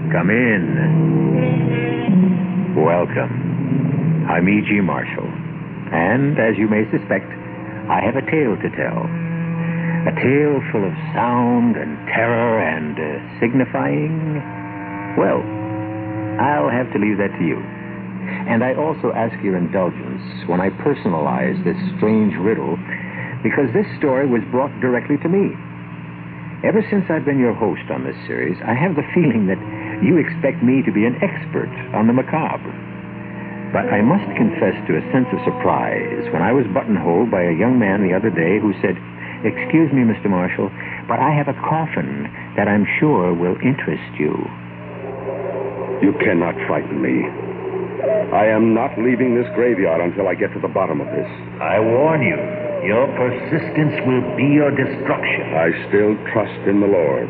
Come in. Welcome. I'm E.G. Marshall. And, as you may suspect, I have a tale to tell. A tale full of sound and terror and signifying... Well, I'll have to leave that to you. And I also ask your indulgence when I personalize this strange riddle, because this story was brought directly to me. Ever since I've been your host on this series, I have the feeling that you expect me to be an expert on the macabre. But I must confess to a sense of surprise when I was buttonholed by a young man the other day who said, "Excuse me, Mr. Marshall, but I have a coffin that I'm sure will interest you." You cannot frighten me. I am not leaving this graveyard until I get to the bottom of this. I warn you, your persistence will be your destruction. I still trust in the Lord.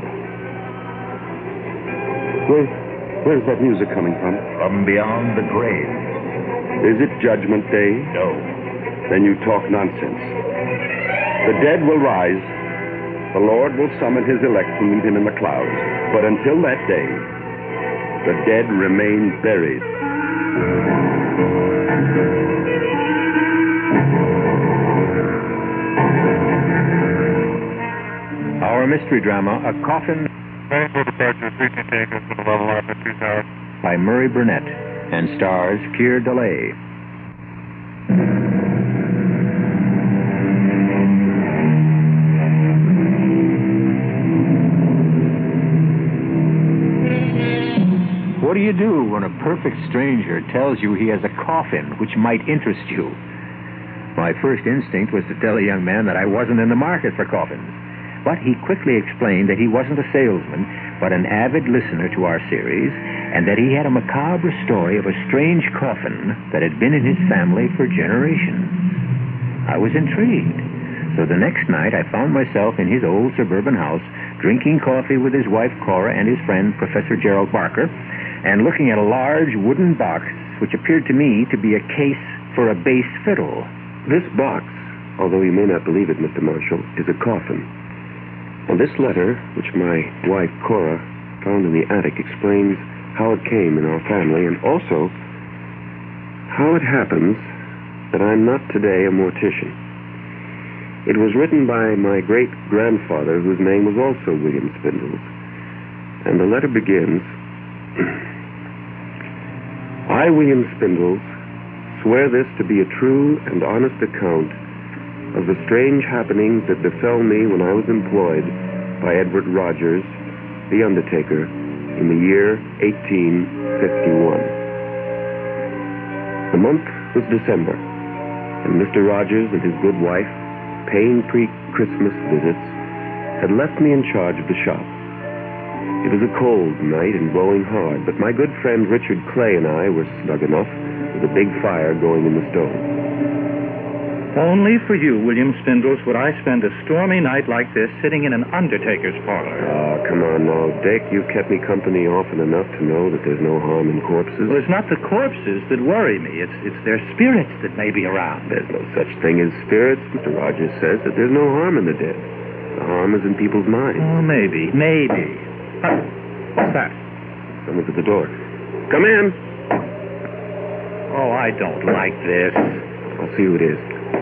Where's that music coming from? From beyond the grave. Is it Judgment Day? No. Then you talk nonsense. The dead will rise. The Lord will summon his elect to meet him in the clouds. But until that day, the dead remain buried. Our mystery drama, A Coffin, by Murray Burnett, and stars Keir Dullea. What do you do when a perfect stranger tells you he has a coffin which might interest you? My first instinct was to tell a young man that I wasn't in the market for coffins. But he quickly explained that he wasn't a salesman, but an avid listener to our series, and that he had a macabre story of a strange coffin that had been in his family for generations. I was intrigued. So the next night I found myself in his old suburban house, drinking coffee with his wife Cora and his friend Professor Gerald Barker, and looking at a large wooden box which appeared to me to be a case for a bass fiddle. This box, although you may not believe it, Mr. Marshall, is a coffin. And this letter, which my wife Cora found in the attic, explains how it came in our family, and also how it happens that I'm not today a mortician. It was written by my great-grandfather, whose name was also William Spindles. And the letter begins, "I, William Spindles, swear this to be a true and honest account of the strange happenings that befell me when I was employed by Edward Rogers, the undertaker, in the year 1851. The month was December, and Mr. Rogers and his good wife, paying pre-Christmas visits, had left me in charge of the shop. It was a cold night and blowing hard, but my good friend Richard Clay and I were snug enough with a big fire going in the stove. Only for you, William Spindles, would I spend a stormy night like this sitting in an undertaker's parlor. Oh, come on now, Dick. You've kept me company often enough to know that there's no harm in corpses. Well, it's not the corpses that worry me. It's their spirits that may be around. There's no such thing as spirits. Mr. Rogers says that there's no harm in the dead. The harm is in people's minds. Oh, maybe. What's that? Someone's at the door. Come in. Oh, I don't like this. I'll see who it is.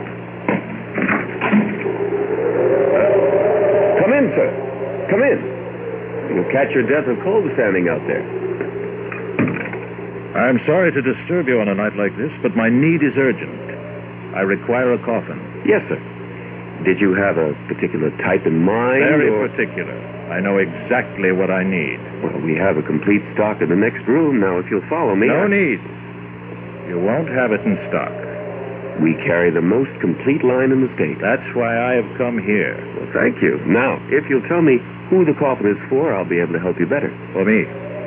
Come in, sir. Come in. You'll catch your death of cold standing out there. I'm sorry to disturb you on a night like this, but my need is urgent. I require a coffin. Yes, sir. Did you have a particular type in mind? Very particular. I know exactly what I need. Well, we have a complete stock in the next room. Now, if you'll follow me... No need. You won't have it in stock. We carry the most complete line in the state. That's why I have come here. Well, thank you. Now, if you'll tell me who the coffin is for, I'll be able to help you better. For me.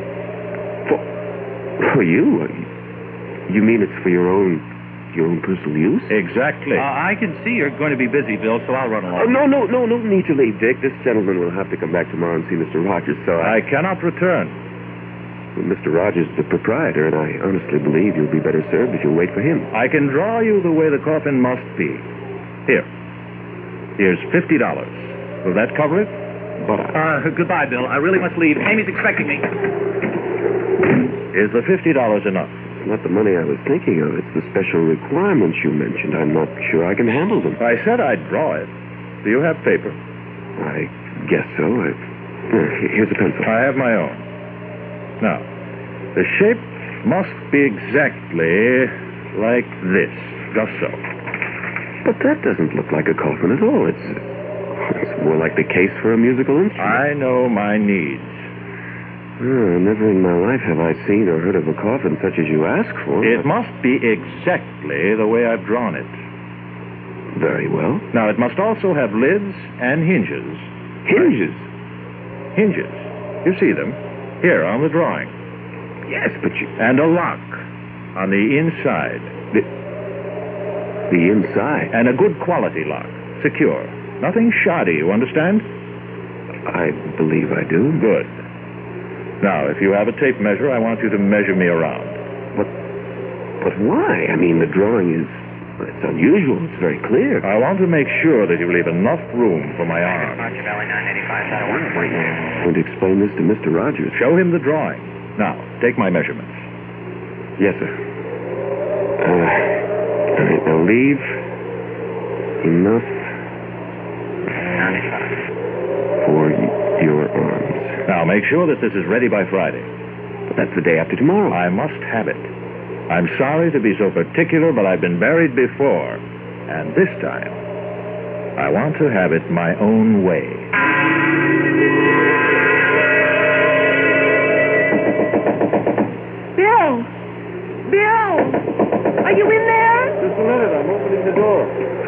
For you? You mean it's for your own personal use? Exactly. I can see you're going to be busy, Bill, so I'll run along. No need to leave, Dick. This gentleman will have to come back tomorrow and see Mr. Rogers, so I cannot return. Well, Mr. Rogers is the proprietor, and I honestly believe you'll be better served if you'll wait for him. I can draw you the way the coffin must be. Here's $50. Will that cover it? But Goodbye, Bill. I really must leave. Amy's expecting me. Is the $50 enough? It's not the money I was thinking of. It's the special requirements you mentioned. I'm not sure I can handle them. I said I'd draw it. Do you have paper? I guess so. Here's a pencil. I have my own. Now, the shape must be exactly like this. Just so. But that doesn't look like a coffin at all. It's more like the case for a musical instrument. I know my needs. Never in my life have I seen or heard of a coffin such as you ask for. It must be exactly the way I've drawn it. Very well. Now, it must also have lids and hinges. Hinges? Hinges. You see them? Here, on the drawing. Yes, but you... And a lock on the inside. The inside? And a good quality lock. Secure. Nothing shoddy, you understand? I believe I do. Good. Now, if you have a tape measure, I want you to measure me around. But why? I mean, the drawing is... It's unusual. It's very clear. I want to make sure that you leave enough room for my arm. I'm going to explain this to Mr. Rogers. Show him the drawing. Now, take my measurements. Yes, sir. All right, now leave enough for your arms. Now, make sure that this is ready by Friday. But that's the day after tomorrow. I must have it. I'm sorry to be so particular, but I've been married before. And this time, I want to have it my own way. Bill! Bill! Are you in there? Just a minute. I'm opening the door.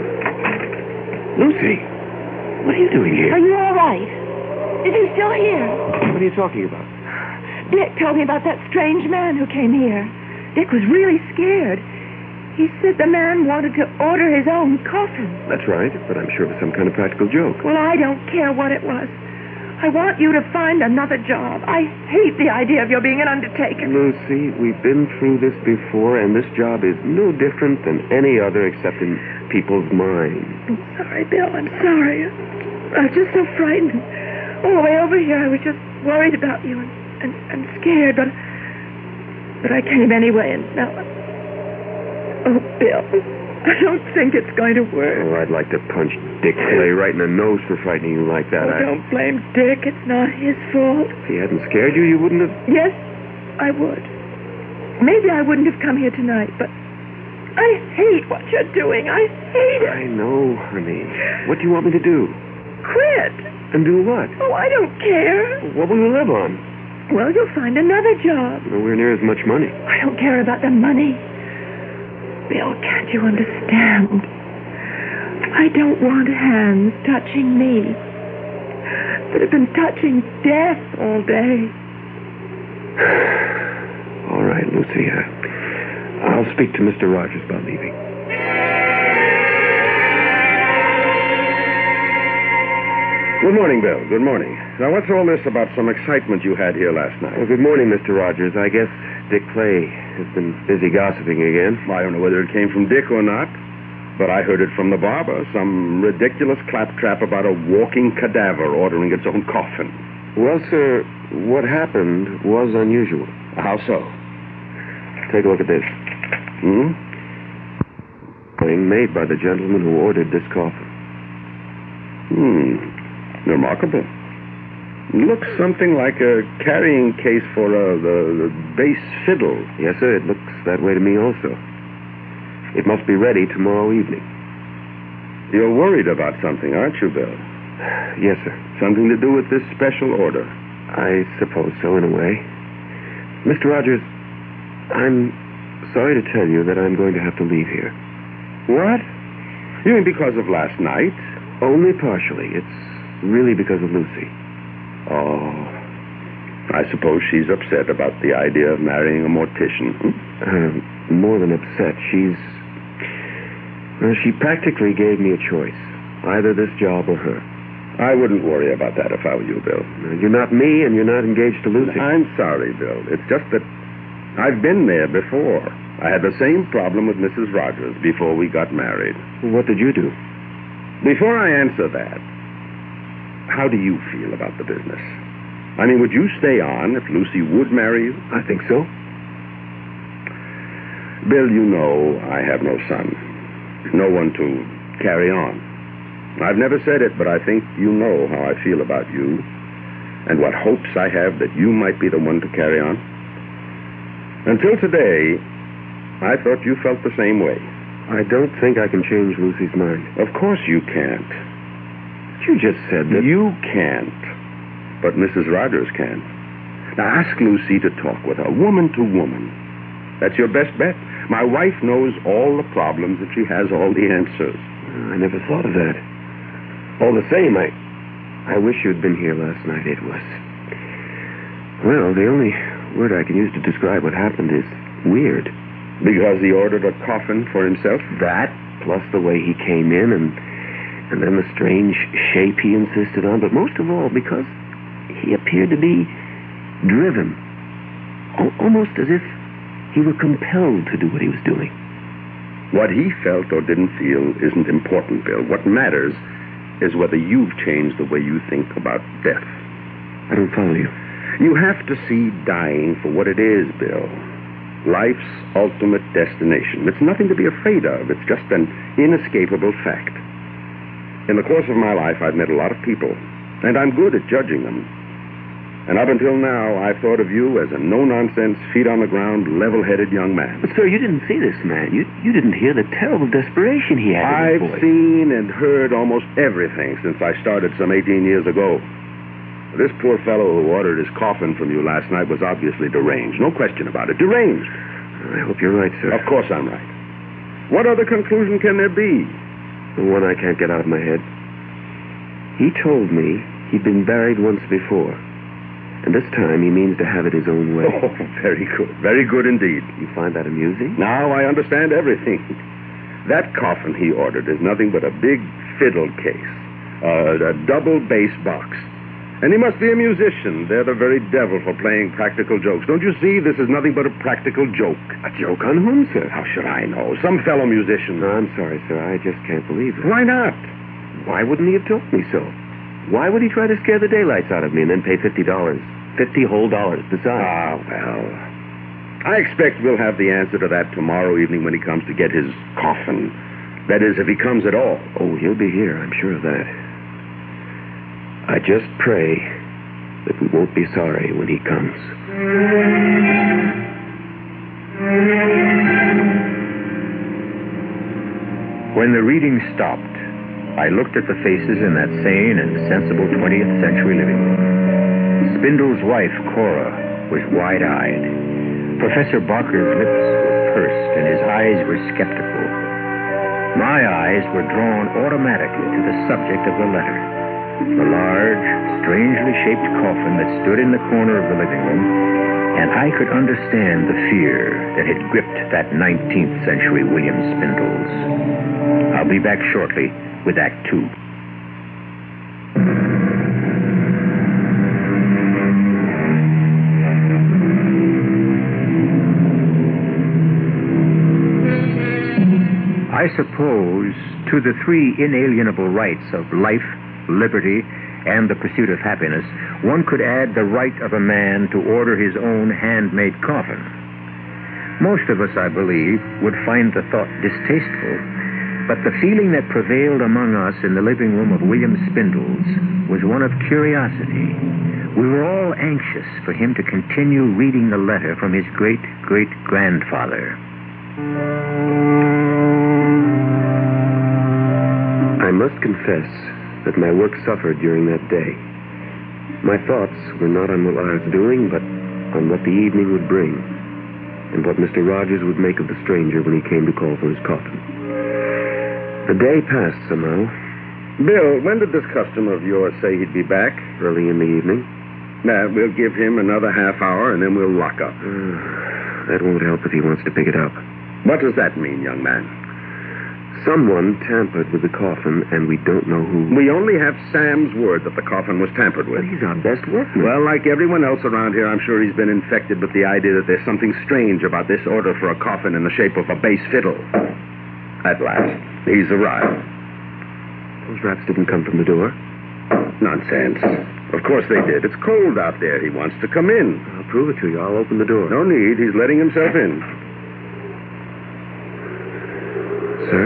Lucy, what are you doing here? Are you all right? Is he still here? What are you talking about? Dick told me about that strange man who came here. Dick was really scared. He said the man wanted to order his own coffin. That's right, but I'm sure it was some kind of practical joke. Well, I don't care what it was. I want you to find another job. I hate the idea of your being an undertaker. Lucy, we've been through this before, and this job is no different than any other except in people's minds. I'm sorry, Bill. I'm sorry. I was just so frightened. All the way over here, I was just worried about you and scared, but I came anyway, and now... Oh, Bill, I don't think it's going to work. Oh, I'd like to punch Dick Clay right in the nose for frightening you like that. Don't blame Dick. It's not his fault. If he hadn't scared you, you wouldn't have... Yes, I would. Maybe I wouldn't have come here tonight, but I hate what you're doing. I hate it. I know, honey. What do you want me to do? Quit. And do what? Oh, I don't care. What will you live on? Well, you'll find another job. Nowhere near as much money. I don't care about the money. Bill, can't you understand? I don't want hands touching me that have been touching death all day. All right, Lucy. I'll speak to Mr. Rogers about leaving. Good morning, Bill. Good morning. Now, what's all this about some excitement you had here last night? Well, good morning, Mr. Rogers. I guess Dick Clay has been busy gossiping again. I don't know whether it came from Dick or not, but I heard it from the barber. Some ridiculous claptrap about a walking cadaver ordering its own coffin. Well, sir, what happened was unusual. How so? Take a look at this. Made by the gentleman who ordered this coffin. Remarkable. Looks something like a carrying case for the bass fiddle. Yes, sir, it looks that way to me also. It must be ready tomorrow evening. You're worried about something, aren't you, Bill? Yes, sir. Something to do with this special order? I suppose so, in a way. Mr. Rogers, I'm sorry to tell you that I'm going to have to leave here. What? You mean because of last night? Only partially. It's really because of Lucy. Oh, I suppose she's upset about the idea of marrying a mortician. More than upset. She practically gave me a choice. Either this job or her. I wouldn't worry about that if I were you, Bill. You're not me, and you're not engaged to Lucy. I'm sorry, Bill. It's just that I've been there before. I had the same problem with Mrs. Rogers before we got married. What did you do? Before I answer that, how do you feel about the business? I mean, would you stay on if Lucy would marry you? I think so. Bill, you know I have no son. No one to carry on. I've never said it, but I think you know how I feel about you and what hopes I have that you might be the one to carry on. Until today, I thought you felt the same way. I don't think I can change Lucy's mind. Of course you can't. You just said that... You can't. But Mrs. Rogers can. Now ask Lucy to talk with her, woman to woman. That's your best bet. My wife knows all the problems and she has all the answers. I never thought of that. All the same, I wish you'd been here last night. It was... Well, the only word I can use to describe what happened is weird. Because he ordered a coffin for himself? That, plus the way he came in, and then the strange shape he insisted on, but most of all because he appeared to be driven. Almost as if he were compelled to do what he was doing. What he felt or didn't feel isn't important, Bill. What matters is whether you've changed the way you think about death. I don't follow you. You have to see dying for what it is, Bill. Life's ultimate destination. It's nothing to be afraid of. It's just an inescapable fact. In the course of my life, I've met a lot of people, and I'm good at judging them. And up until now, I've thought of you as a no-nonsense, feet-on-the-ground, level-headed young man. But, sir, you didn't see this man. You didn't hear the terrible desperation he had in his I've voice. seen and heard almost everything since I started some 18 years ago. This poor fellow who ordered his coffin from you last night was obviously deranged. No question about it. Deranged. I hope you're right, sir. Of course I'm right. What other conclusion can there be? The one I can't get out of my head. He told me he'd been buried once before. And this time he means to have it his own way. Oh, very good. Very good indeed. You find that amusing? Now I understand everything. That coffin he ordered is nothing but a big fiddle case. A double bass box. And he must be a musician. They're the very devil for playing practical jokes. Don't you see? This is nothing but a practical joke. A joke on whom, sir? How should I know? Some fellow musician. No, I'm sorry, sir. I just can't believe it. Why not? Why wouldn't he have told me so? Why would he try to scare the daylights out of me and then pay $50? 50 whole dollars besides. Ah, well. I expect we'll have the answer to that tomorrow evening when he comes to get his coffin. That is, if he comes at all. Oh, he'll be here, I'm sure of that. I just pray that we won't be sorry when he comes. When the reading stopped, I looked at the faces in that sane and sensible 20th century living room. Spindle's wife, Cora, was wide-eyed. Professor Barker's lips were pursed and his eyes were skeptical. My eyes were drawn automatically to the subject of the letter. The large, strangely shaped coffin that stood in the corner of the living room, and I could understand the fear that had gripped that 19th century William Spindles. I'll be back shortly with Act Two. I suppose to the three inalienable rights of life, liberty, and the pursuit of happiness, one could add the right of a man to order his own handmade coffin. Most of us, I believe, would find the thought distasteful, but the feeling that prevailed among us in the living room of William Spindles was one of curiosity. We were all anxious for him to continue reading the letter from his great-great-grandfather. I must confess that my work suffered during that day. My thoughts were not on what I was doing, but on what the evening would bring, and what Mr. Rogers would make of the stranger when he came to call for his coffin. The day passed somehow. Bill, when did this customer of yours say he'd be back? Early in the evening. Now, we'll give him another half hour, and then we'll lock up. That won't help if he wants to pick it up. What does that mean, young man? Someone tampered with the coffin, and we don't know who. We only have Sam's word that the coffin was tampered with. But he's our best workman. Well, like everyone else around here, I'm sure he's been infected with the idea that there's something strange about this order for a coffin in the shape of a bass fiddle. At last, he's arrived. Those raps didn't come from the door. Nonsense. Of course they did. It's cold out there. He wants to come in. I'll prove it to you. I'll open the door. No need. He's letting himself in. Sir?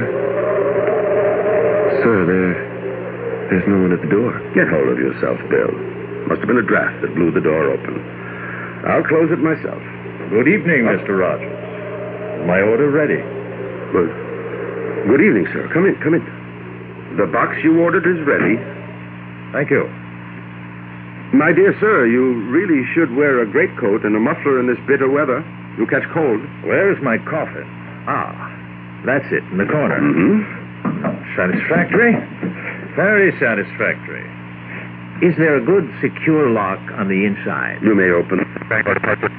Sir, there's no one at the door. Get hold of yourself, Bill. Must have been a draft that blew the door open. I'll close it myself. Good evening, Mr. Rogers. My order ready. Well, good evening, sir. Come in, come in. The box you ordered is ready. Thank you. My dear sir, you really should wear a greatcoat and a muffler in this bitter weather. You'll catch cold. Where is my coffin? Ah, that's it, in the corner. Mm-hmm. Satisfactory? Very satisfactory. Is there a good, secure lock on the inside? You may open. Just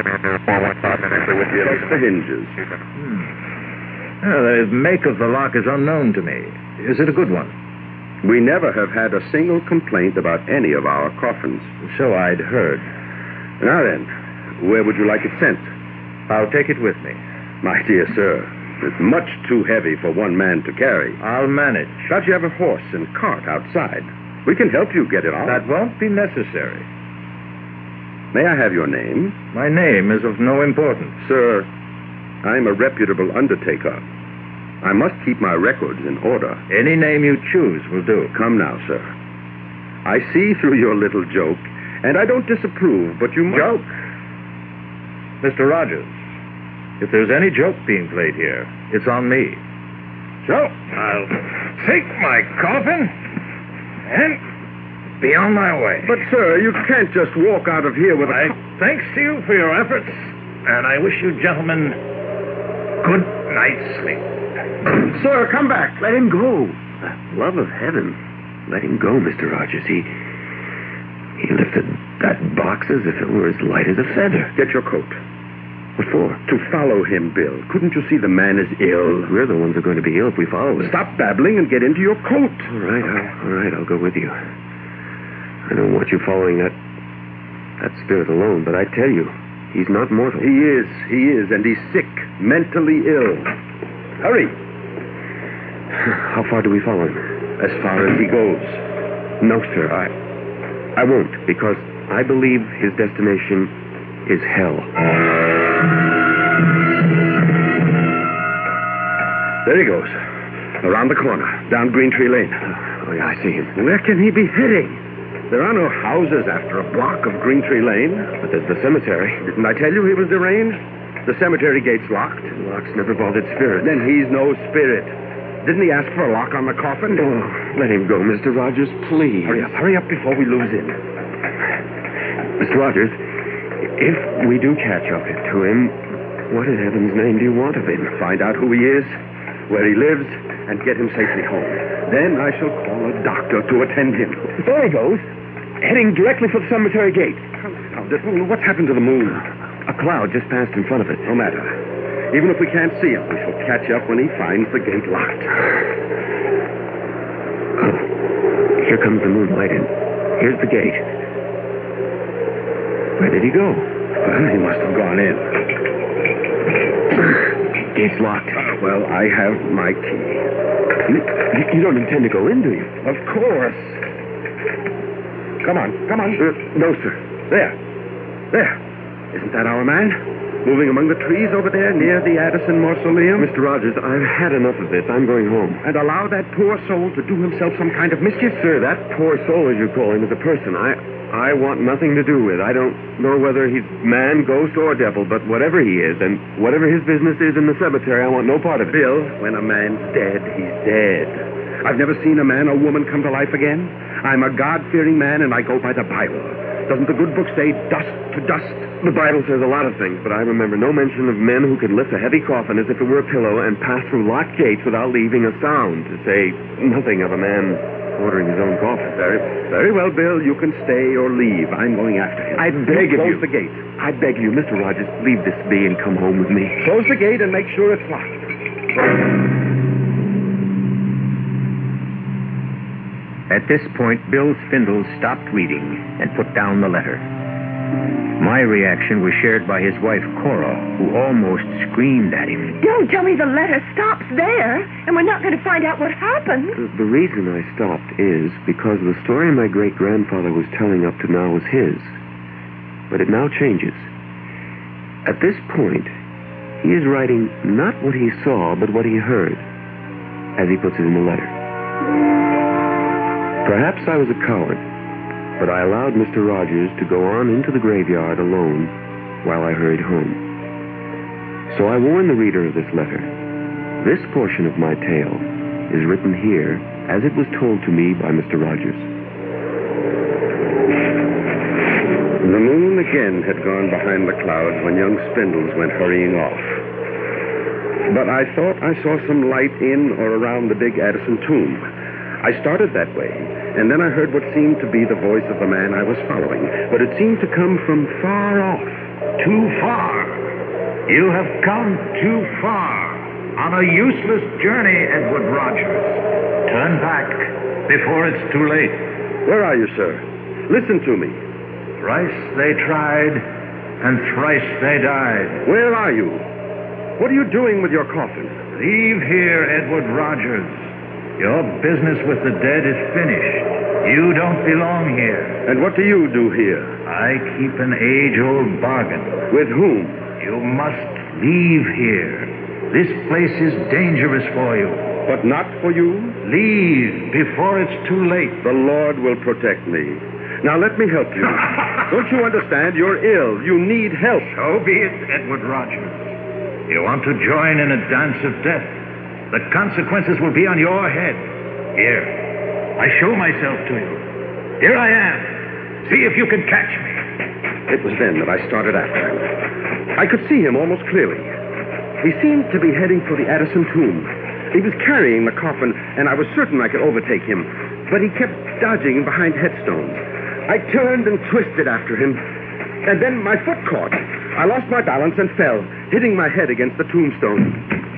the hinges. Well, the make of the lock is unknown to me. Is it a good one? We never have had a single complaint about any of our coffins. So I'd heard. Now then, where would you like it sent? I'll take it with me. My dear sir, it's much too heavy for one man to carry. I'll manage. Don't you have a horse and cart outside? We can help you get it on. That won't be necessary. May I have your name? My name is of no importance. Sir, I'm a reputable undertaker. I must keep my records in order. Any name you choose will do. Come now, sir. I see through your little joke, and I don't disapprove, but you must... Joke? Mr. Rogers, if there's any joke being played here, it's on me. So, I'll take my coffin and be on my way. But, sir, you can't just walk out of here with a... Thanks to you for your efforts, and I wish you gentlemen good night's sleep. Sir, come back. Let him go. Love of heaven. Let him go, Mr. Rogers. He lifted that box as if it were as light as a feather. Get your coat. What for? To follow him, Bill. Couldn't you see the man is ill? We're the ones who are going to be ill if we follow him. Stop babbling and get into your coat. All right, I'll go with you. I don't want you following that spirit alone, but I tell you, he's not mortal. He is, and he's sick, mentally ill. Hurry. How far do we follow him? As far as he goes. No, sir, I won't, because I believe his destination is hell. There he goes. Around the corner, down Green Tree Lane. Oh, yeah, I see him. Where can he be heading? There are no houses after a block of Green Tree Lane. But there's the cemetery. Didn't I tell you he was deranged? The cemetery gate's locked. Locks never bothered spirits. Then he's no spirit. Didn't he ask for a lock on the coffin? Oh, let him go, Mr. Rogers, please. Hurry up before we lose him. Mr. Rogers, if we do catch up to him, what in heaven's name do you want of him? Find out who he is, where he lives, and get him safely home. Then I shall call a doctor to attend him. There he goes, heading directly for the cemetery gate. What's happened to the moon? A cloud just passed in front of it. No matter. Even if we can't see him, we shall catch up when he finds the gate locked. Oh, here comes the moonlight, and here's the gate. Where did he go? Well, he must have gone in. Gate's locked. Well, I have my key. You don't intend to go in, do you? Of course. Come on. No, sir. There. Isn't that our man? Moving among the trees over there near the Addison Mausoleum? Mr. Rogers, I've had enough of this. I'm going home. And allow that poor soul to do himself some kind of mischief? Sir, that poor soul, as you call him, is a person I want nothing to do with. I don't know whether he's man, ghost, or devil, but whatever he is, and whatever his business is in the cemetery, I want no part of it. Bill, when a man's dead, he's dead. I've never seen a man or woman come to life again. I'm a God-fearing man, and I go by the Bible. Doesn't the good book say dust to dust? The Bible says a lot of things, but I remember no mention of men who could lift a heavy coffin as if it were a pillow and pass through locked gates without leaving a sound, to say nothing of a man ordering his own coffin. Very well, Bill. You can stay or leave. I'm going after him. I beg of you. Close the gate. I beg you, Mr. Rogers, leave this be and come home with me. Close the gate and make sure it's locked. At this point, Bill Spindle stopped reading and put down the letter. My my reaction was shared by his wife, Cora, who almost screamed at him. Don't tell me the letter stops there, and we're not going to find out what happened. The reason I stopped is because the story my great-grandfather was telling up to now was his. But it now changes. At this point, he is writing not what he saw, but what he heard, as he puts it in the letter. Perhaps I was a coward, but I allowed Mr. Rogers to go on into the graveyard alone while I hurried home. So I warn the reader of this letter. This portion of my tale is written here as it was told to me by Mr. Rogers. The moon again had gone behind the clouds when young Spindles went hurrying off. But I thought I saw some light in or around the big Addison tomb. I started that way, and then I heard what seemed to be the voice of the man I was following, but it seemed to come from far off. Too far. You have come too far on a useless journey, Edward Rogers. Turn back before it's too late. Where are you, sir? Listen to me. Thrice they tried, and thrice they died. Where are you? What are you doing with your coffin? Leave here, Edward Rogers. Your business with the dead is finished. You don't belong here. And what do you do here? I keep an age-old bargain. With whom? You must leave here. This place is dangerous for you. But not for you? Leave before it's too late. The Lord will protect me. Now let me help you. Don't you understand? You're ill. You need help. So be it, Edward Rogers. You want to join in a dance of death? The consequences will be on your head. Here, I show myself to you. Here I am. See if you can catch me. It was then that I started after him. I could see him almost clearly. He seemed to be heading for the Addison tomb. He was carrying the coffin, and I was certain I could overtake him. But he kept dodging behind headstones. I turned and twisted after him, and then my foot caught. I lost my balance and fell, hitting my head against the tombstone.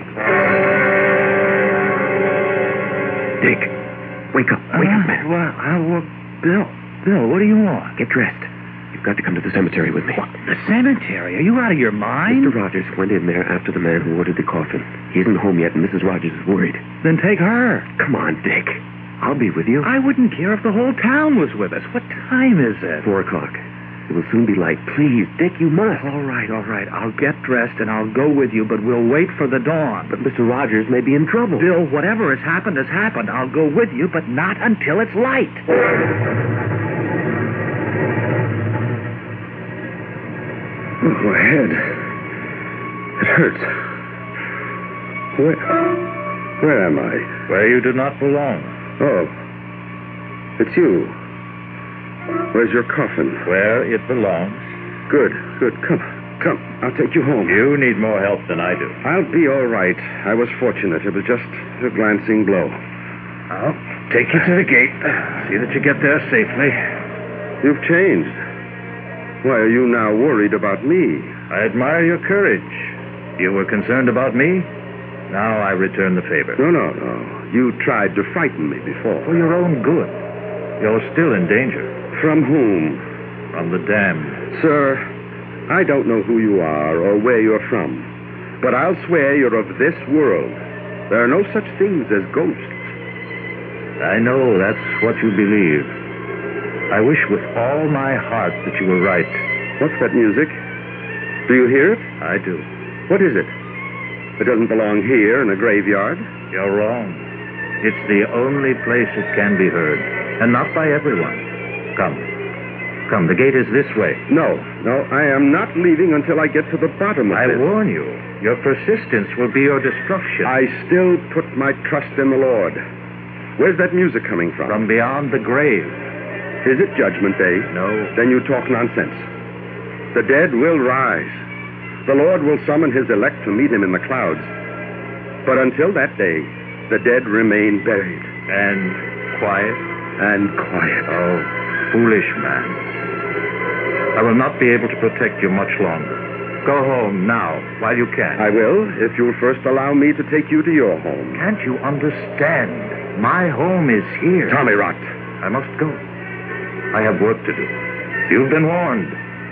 Dick, wake up, man. Well, Bill, what do you want? Get dressed. You've got to come to the cemetery with me. What? The cemetery? Are you out of your mind? Mr. Rogers went in there after the man who ordered the coffin. He isn't home yet, and Mrs. Rogers is worried. Then take her. Come on, Dick. I'll be with you. I wouldn't care if the whole town was with us. What time is it? 4 o'clock. It will soon be light. Please, Dick, you must. All right. I'll get dressed and I'll go with you, but we'll wait for the dawn. But Mr. Rogers may be in trouble. Bill, whatever has happened has happened. I'll go with you, but not until it's light. Oh, my head. It hurts. Where am I? Where you do not belong. Oh. It's you. Where's your coffin? Where it belongs. Good. Come. I'll take you home. You need more help than I do. I'll be all right. I was fortunate. It was just a glancing blow. I'll take you to the gate. See that you get there safely. You've changed. Why are you now worried about me? I admire your courage. You were concerned about me? Now I return the favor. No. You tried to frighten me before. For your own good. You're still in danger. From whom? From the damned. Sir, I don't know who you are or where you're from, but I'll swear you're of this world. There are no such things as ghosts. I know that's what you believe. I wish with all my heart that you were right. What's that music? Do you hear it? I do. What is it? It doesn't belong here in a graveyard. You're wrong. It's the only place it can be heard, and not by everyone. Come, the gate is this way. No, I am not leaving until I get to the bottom of I this. warn you, your persistence will be your destruction. I still put my trust in the Lord. Where's that music coming from? From beyond the grave. Is it Judgment Day? No. Then you talk nonsense. The dead will rise. The Lord will summon his elect to meet him in the clouds. But until that day, the dead remain buried. And quiet? And quiet. Oh, foolish man. I will not be able to protect you much longer. Go home now, while you can. I will, if you'll first allow me to take you to your home. Can't you understand? My home is here. Tommy Rot. I must go. I have work to do. You've been warned.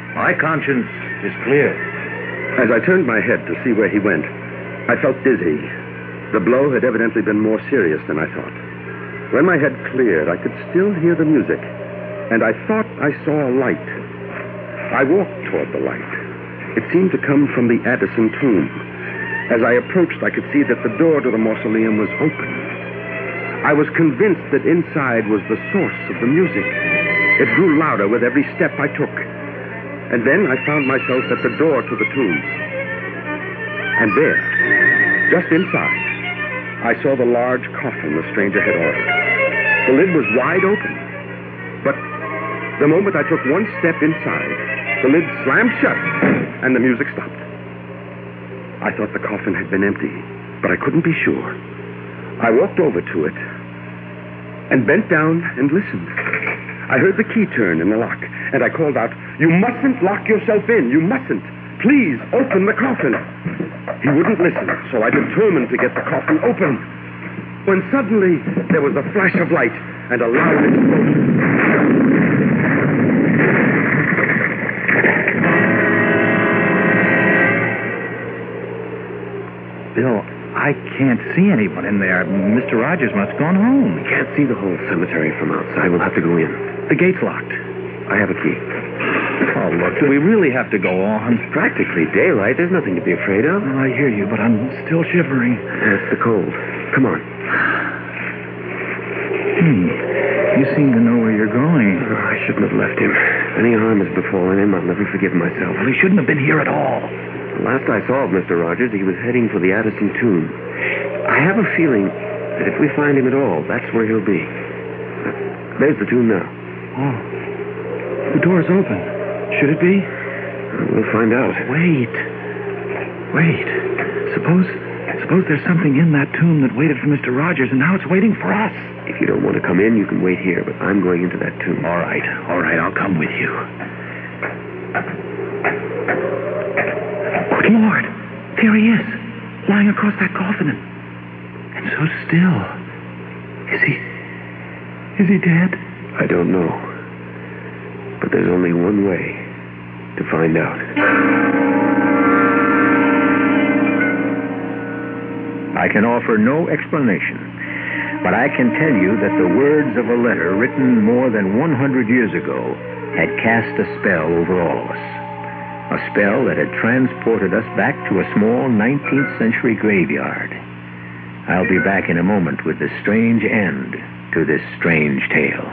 My conscience is clear. As I turned my head to see where he went, I felt dizzy. The blow had evidently been more serious than I thought. When my head cleared, I could still hear the music, and I thought I saw a light. I walked toward the light. It seemed to come from the Addison tomb. As I approached, I could see that the door to the mausoleum was open. I was convinced that inside was the source of the music. It grew louder with every step I took. And then I found myself at the door to the tomb. And there, just inside, I saw the large coffin the stranger had ordered. The lid was wide open. But the moment I took one step inside, the lid slammed shut, and the music stopped. I thought the coffin had been empty, but I couldn't be sure. I walked over to it and bent down and listened. I heard the key turn in the lock, and I called out, "You mustn't lock yourself in. You mustn't. Please open the coffin." He wouldn't listen, so I determined to get the coffin open. When suddenly there was a flash of light and a loud explosion. Bill, I can't see anyone in there. Mr. Rogers must have gone home. We can't see the whole cemetery from outside. We'll have to go in. The gate's locked. I have a key. Oh, look, do we really have to go on? Practically daylight. There's nothing to be afraid of. Oh, I hear you, but I'm still shivering. That's the cold. Come on. You seem to know where you're going. Oh, I shouldn't have left him. If any harm has befallen him, I'll never forgive myself. Well, he shouldn't have been here at all. The last I saw of Mr. Rogers, he was heading for the Addison tomb. I have a feeling that if we find him at all, that's where he'll be. There's the tomb now. Oh, the door's open. Should it be? We'll find out. Wait. Suppose there's something in that tomb that waited for Mr. Rogers, and now it's waiting for us. If you don't want to come in, you can wait here, but I'm going into that tomb. All right, I'll come with you. Good Lord, there he is, lying across that coffin, and so still. Is he dead? I don't know. But there's only one way to find out. I can offer no explanation, but I can tell you that the words of a letter written more than 100 years ago had cast a spell over all of us. A spell that had transported us back to a small 19th century graveyard. I'll be back in a moment with the strange end to this strange tale.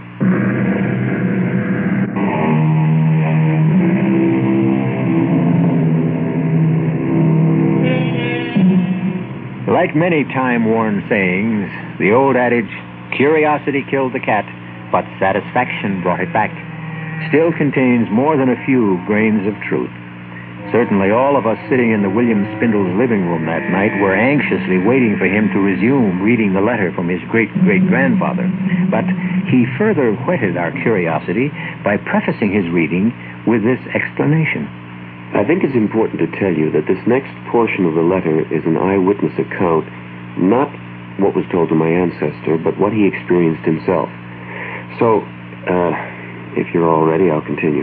Like many time-worn sayings, the old adage, curiosity killed the cat, but satisfaction brought it back, still contains more than a few grains of truth. Certainly all of us sitting in the William Spindle's living room that night were anxiously waiting for him to resume reading the letter from his great-great-grandfather. But he further whetted our curiosity by prefacing his reading with this explanation. I think it's important to tell you that this next portion of the letter is an eyewitness account, not what was told to my ancestor, but what he experienced himself. So, if you're all ready, I'll continue.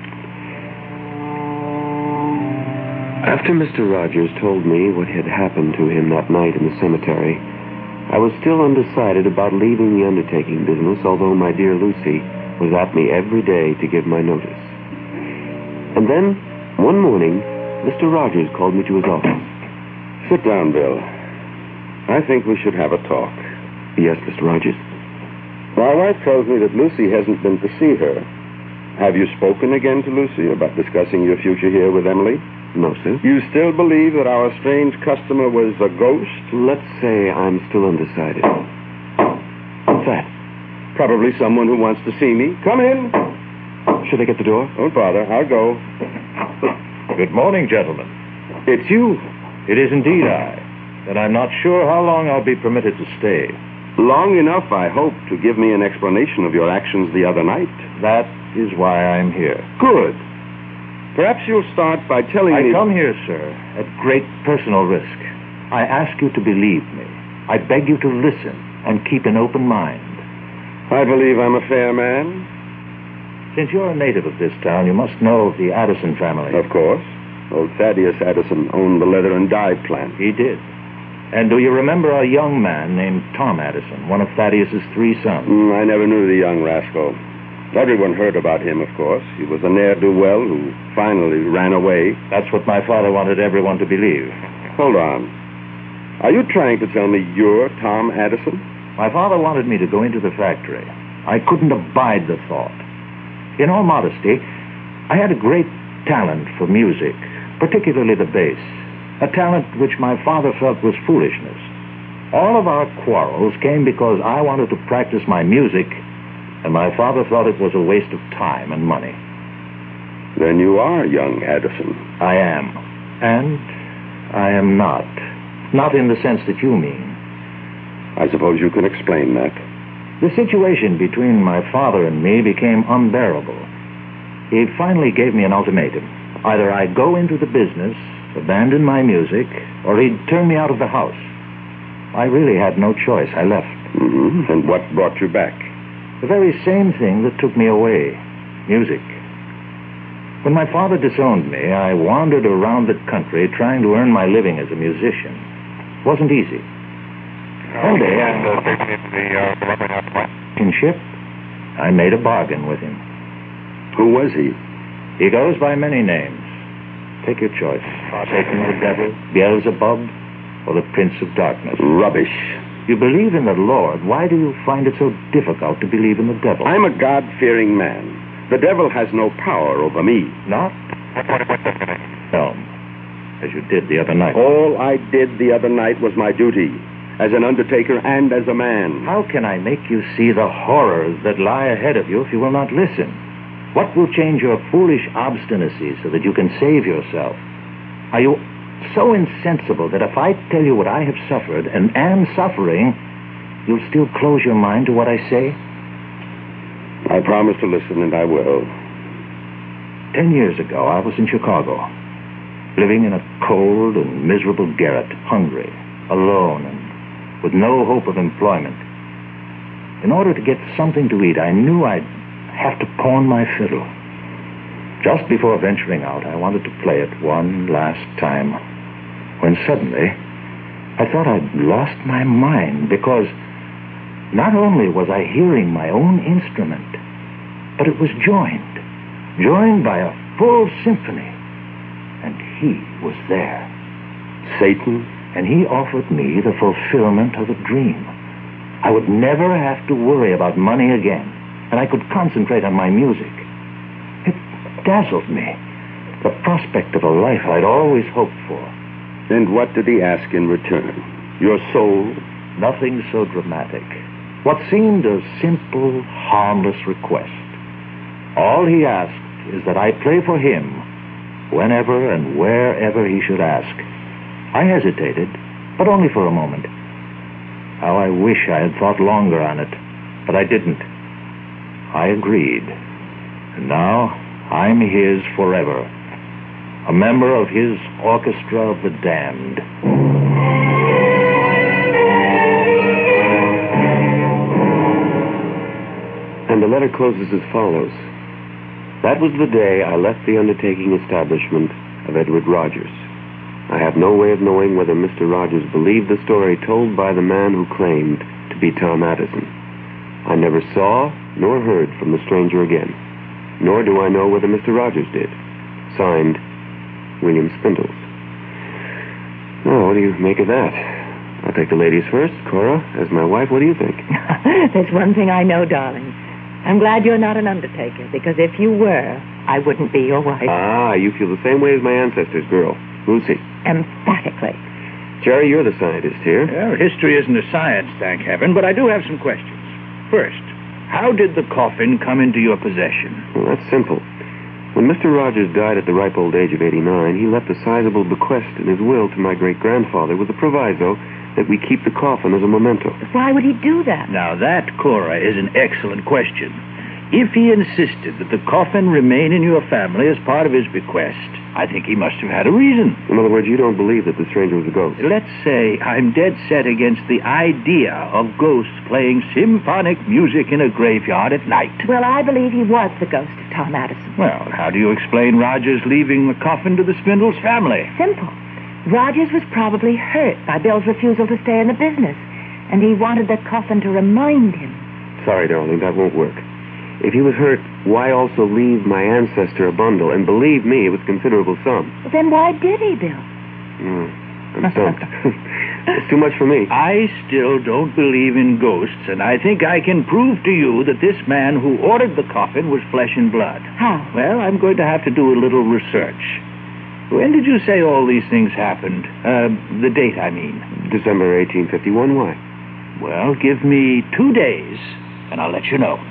After Mr. Rogers told me what had happened to him that night in the cemetery, I was still undecided about leaving the undertaking business, although my dear Lucy was at me every day to give my notice. And then, one morning, Mr. Rogers called me to his office. Sit down, Bill. I think we should have a talk. Yes, Mr. Rogers. My wife tells me that Lucy hasn't been to see her. Have you spoken again to Lucy about discussing your future here with Emily? No, sir. You still believe that our strange customer was a ghost? Let's say I'm still undecided. What's that? Probably someone who wants to see me. Come in. Should I get the door? Don't bother. I'll go. Good morning, gentlemen. It's you. It is indeed I, and I'm not sure how long I'll be permitted to stay. Long enough, I hope, to give me an explanation of your actions the other night. That is why I'm here. Good. Perhaps you'll start by telling me... I come here, sir, at great personal risk. I ask you to believe me. I beg you to listen and keep an open mind. I believe I'm a fair man. Since you're a native of this town, you must know of the Addison family. Of course. Old Thaddeus Addison owned the leather and dye plant. He did. And do you remember a young man named Tom Addison, one of Thaddeus's 3 sons? I never knew the young rascal. Everyone heard about him, of course. He was a ne'er-do-well who finally ran away. That's what my father wanted everyone to believe. Hold on. Are you trying to tell me you're Tom Addison? My father wanted me to go into the factory. I couldn't abide the thought. In all modesty, I had a great talent for music, particularly the bass, a talent which my father felt was foolishness. All of our quarrels came because I wanted to practice my music, and my father thought it was a waste of time and money. Then you are young Addison. I am. And I am not. Not in the sense that you mean. I suppose you can explain that. The situation between my father and me became unbearable. He finally gave me an ultimatum. Either I go into the business, abandon my music, or he'd turn me out of the house. I really had no choice. I left. Mm-hmm. And what brought you back? The very same thing that took me away. Music. When my father disowned me, I wandered around the country trying to earn my living as a musician. It wasn't easy. One day, in ship, I made a bargain with him. Who was he? He goes by many names. Take your choice. Satan, the devil, Beelzebub, or the Prince of Darkness. Rubbish. You believe in the Lord. Why do you find it so difficult to believe in the devil? I'm a God-fearing man. The devil has no power over me. Not? No. As you did the other night. All I did the other night was my duty, as an undertaker and as a man. How can I make you see the horrors that lie ahead of you if you will not listen? What will change your foolish obstinacy so that you can save yourself? Are you so insensible that if I tell you what I have suffered and am suffering, you'll still close your mind to what I say? I promise to listen, and I will. 10 years ago, I was in Chicago, living in a cold and miserable garret, hungry, alone, and with no hope of employment. In order to get something to eat, I knew I'd have to pawn my fiddle. Just before venturing out, I wanted to play it one last time, when suddenly I thought I'd lost my mind, because not only was I hearing my own instrument, but it was joined by a full symphony, and he was there. Satan? And he offered me the fulfillment of a dream. I would never have to worry about money again, and I could concentrate on my music. It dazzled me, the prospect of a life I'd always hoped for. And what did he ask in return? Your soul? Nothing so dramatic. What seemed a simple, harmless request. All he asked is that I play for him whenever and wherever he should ask. I hesitated, but only for a moment. How I wish I had thought longer on it, but I didn't. I agreed. And now I'm his forever. A member of his orchestra of the damned. And the letter closes as follows. That was the day I left the undertaking establishment of Edward Rogers. I have no way of knowing whether Mr. Rogers believed the story told by the man who claimed to be Tom Addison. I never saw nor heard from the stranger again, nor do I know whether Mr. Rogers did. Signed, William Spindles. Now, what do you make of that? I'll take the ladies first. Cora, as my wife, what do you think? There's one thing I know, darling. I'm glad you're not an undertaker, because if you were, I wouldn't be your wife. Ah, you feel the same way as my ancestors, girl. Lucy. Emphatically. Jerry, you're the scientist here. Well, history isn't a science, thank heaven, but I do have some questions. First, how did the coffin come into your possession? Well, that's simple. When Mr. Rogers died at the ripe old age of 89, he left a sizable bequest in his will to my great-grandfather with the proviso that we keep the coffin as a memento. Why would he do that? Now, that, Cora, is an excellent question. If he insisted that the coffin remain in your family as part of his bequest, I think he must have had a reason. In other words, you don't believe that the stranger was a ghost? Let's say I'm dead set against the idea of ghosts playing symphonic music in a graveyard at night. Well, I believe he was the ghost of Tom Addison. Well, how do you explain Rogers leaving the coffin to the Spindles family? Simple. Rogers was probably hurt by Bill's refusal to stay in the business, and he wanted the coffin to remind him. Sorry, darling, that won't work. If he was hurt, why also leave my ancestor a bundle? And believe me, it was a considerable sum. Well, then why did he, Bill? I'm stumped. It's too much for me. I still don't believe in ghosts, and I think I can prove to you that this man who ordered the coffin was flesh and blood. How? Well, I'm going to have to do a little research. When did you say all these things happened? The date, I mean. December 1851, why? Well, give me 2 days, and I'll let you know.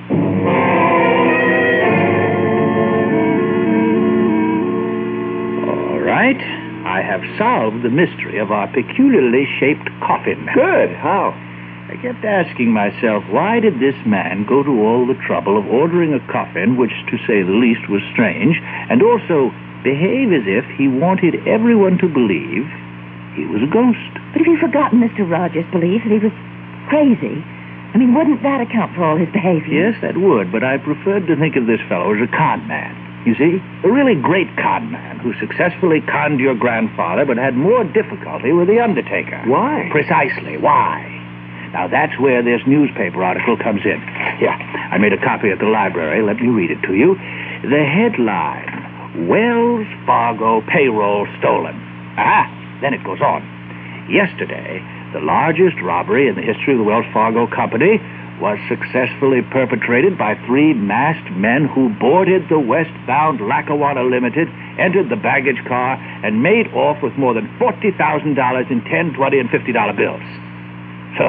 All right. I have solved the mystery of our peculiarly shaped coffin. Good. How? I kept asking myself, why did this man go to all the trouble of ordering a coffin, which, to say the least, was strange, and also behave as if he wanted everyone to believe he was a ghost? But if you've forgotten Mr. Rogers' belief that he was crazy, I mean, wouldn't that account for all his behavior? Yes, that would, but I preferred to think of this fellow as a con man. You see, a really great con man who successfully conned your grandfather but had more difficulty with the undertaker. Why? Precisely, why? Now, that's where this newspaper article comes in. Here, I made a copy at the library. Let me read it to you. The headline, Wells Fargo payroll stolen. Aha! Then it goes on. Yesterday, the largest robbery in the history of the Wells Fargo Company was successfully perpetrated by 3 masked men who boarded the westbound Lackawanna Limited, entered the baggage car, and made off with more than $40,000 in $10, $20, and $50 bills. So,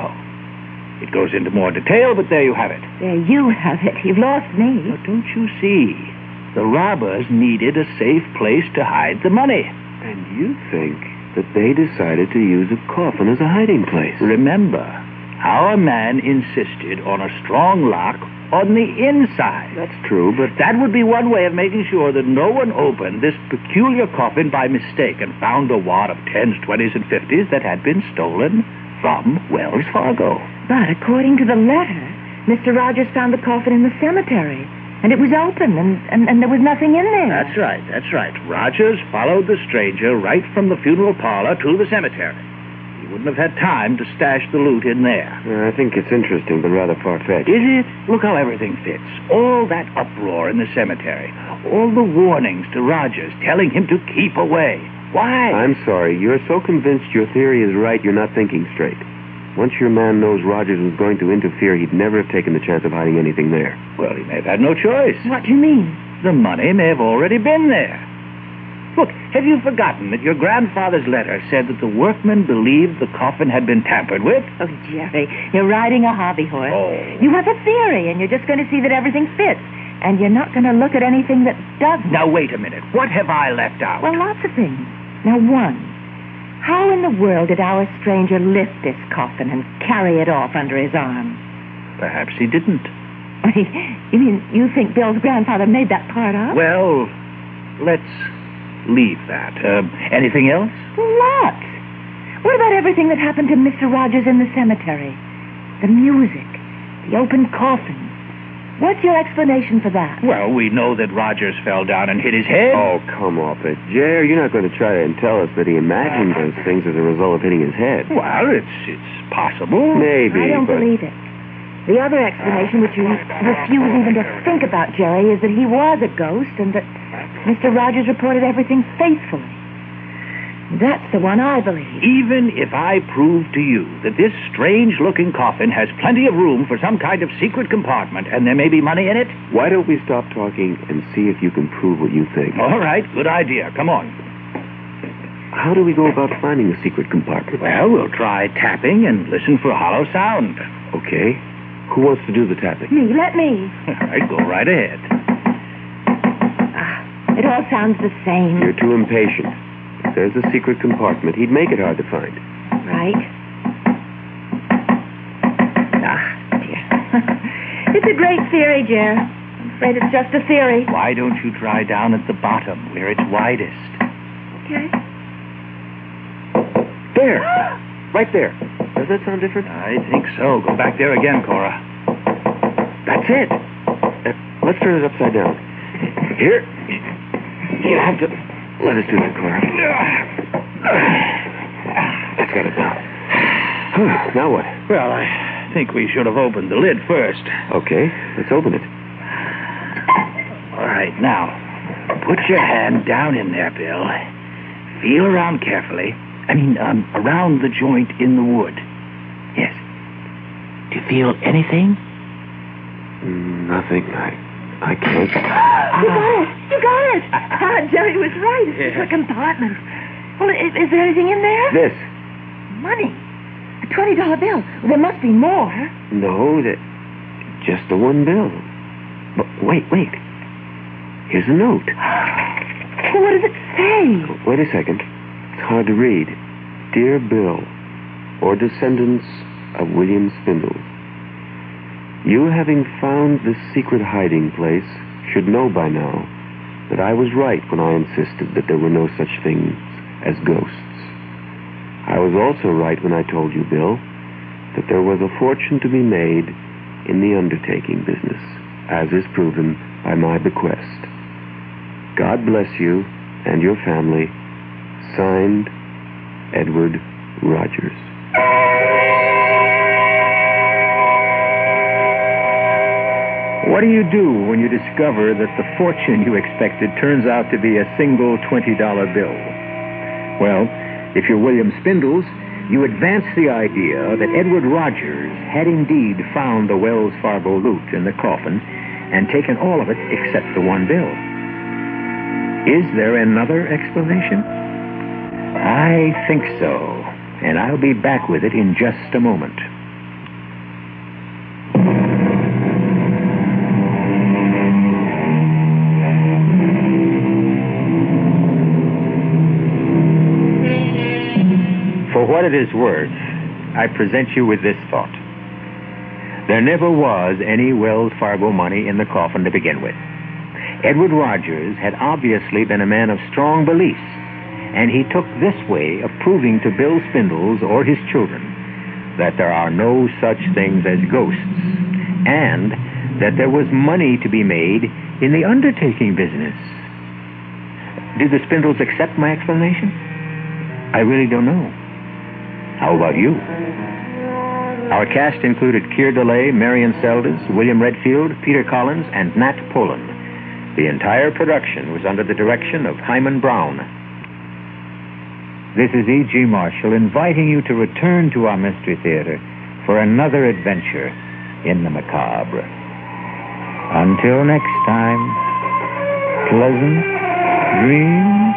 it goes into more detail, but there you have it. There you have it. You've lost me. But don't you see? The robbers needed a safe place to hide the money. And you think that they decided to use a coffin as a hiding place? Remember, our man insisted on a strong lock on the inside. That's true, but That would be one way of making sure that no one opened this peculiar coffin by mistake and found a wad of 10s, 20s, and 50s that had been stolen from Wells Fargo. But according to the letter, Mr. Rogers found the coffin in the cemetery, and it was open, and there was nothing in there. That's right. Rogers followed the stranger right from the funeral parlor to the cemetery. He wouldn't have had time to stash the loot in there. I think it's interesting, but rather far-fetched. Is it? Look how everything fits. All that uproar in the cemetery. All the warnings to Rogers telling him to keep away. Why? I'm sorry. You're so convinced your theory is right, you're not thinking straight. Once your man knows Rogers was going to interfere, he'd never have taken the chance of hiding anything there. Well, he may have had no choice. What do you mean? The money may have already been there. Look, have you forgotten that your grandfather's letter said that the workmen believed the coffin had been tampered with? Oh, Jerry, you're riding a hobby horse. Oh. You have a theory, and you're just going to see that everything fits. And you're not going to look at anything that doesn't. Now, wait a minute. What have I left out? Well, lots of things. Now, one, how in the world did our stranger lift this coffin and carry it off under his arm? Perhaps he didn't. You mean you think Bill's grandfather made that part up? Well, let's leave that. Anything else? Lots. What about everything that happened to Mr. Rogers in the cemetery? The music, the open coffin. What's your explanation for that? Well, we know that Rogers fell down and hit his head. Oh, come off it. Jer, you're not going to try to tell us that he imagined those things as a result of hitting his head. Well, it's possible. Maybe, I don't but... believe it. The other explanation, which you refuse even to think about, Jerry, is that he was a ghost and that Mr. Rogers reported everything faithfully. That's the one I believe. Even if I prove to you that this strange-looking coffin has plenty of room for some kind of secret compartment and there may be money in it? Why don't we stop talking and see if you can prove what you think? All right, good idea. Come on. How do we go about finding the secret compartment? Well, we'll try tapping and listen for a hollow sound. Okay. Who wants to do the tapping? Me, let me. All right, go right ahead. It all sounds the same. You're too impatient. If there's a secret compartment, he'd make it hard to find. Right. Dear. It's a great theory, Jer. I'm afraid it's just a theory. Why don't you try down at the bottom where it's widest? Okay. There! Right there. Does that sound different? I think so. Go back there again, Cora. That's it. Let's turn it upside down. Here. You have to let us do that, Cora. That's got it now. Now what? Well, I think we should have opened the lid first. Okay, let's open it. All right, now, put your hand down in there, Bill. Feel around carefully. Around the joint in the wood. Yes. Do you feel anything? Nothing. I can't. You got it. Jerry was right. It's a compartment. Well, is there anything in there? This. Money. A $20 bill. Well, there must be more. No, just the one bill. But wait. Here's a note. Well, what does it say? Wait a second. It's hard to read. Dear Bill, or descendants of William Spindles, you having found this secret hiding place should know by now that I was right when I insisted that there were no such things as ghosts. I was also right when I told you, Bill, that there was a fortune to be made in the undertaking business, as is proven by my bequest. God bless you and your family. Signed, Edward Rogers. What do you do when you discover that the fortune you expected turns out to be a single $20 bill? Well, if you're William Spindles, you advance the idea that Edward Rogers had indeed found the Wells Fargo loot in the coffin and taken all of it except the one bill. Is there another explanation? I think so, and I'll be back with it in just a moment. For what it is worth, I present you with this thought. There never was any Wells Fargo money in the coffin to begin with. Edward Rogers had obviously been a man of strong beliefs, and he took this way of proving to Bill Spindles or his children that there are no such things as ghosts, and that there was money to be made in the undertaking business. Did the Spindles accept my explanation? I really don't know. How about you? Our cast included Keir DeLay, Marion Seldes, William Redfield, Peter Collins, and Nat Poland. The entire production was under the direction of Hyman Brown. This is E.G. Marshall inviting you to return to our Mystery Theater for another adventure in the macabre. Until next time, pleasant dreams.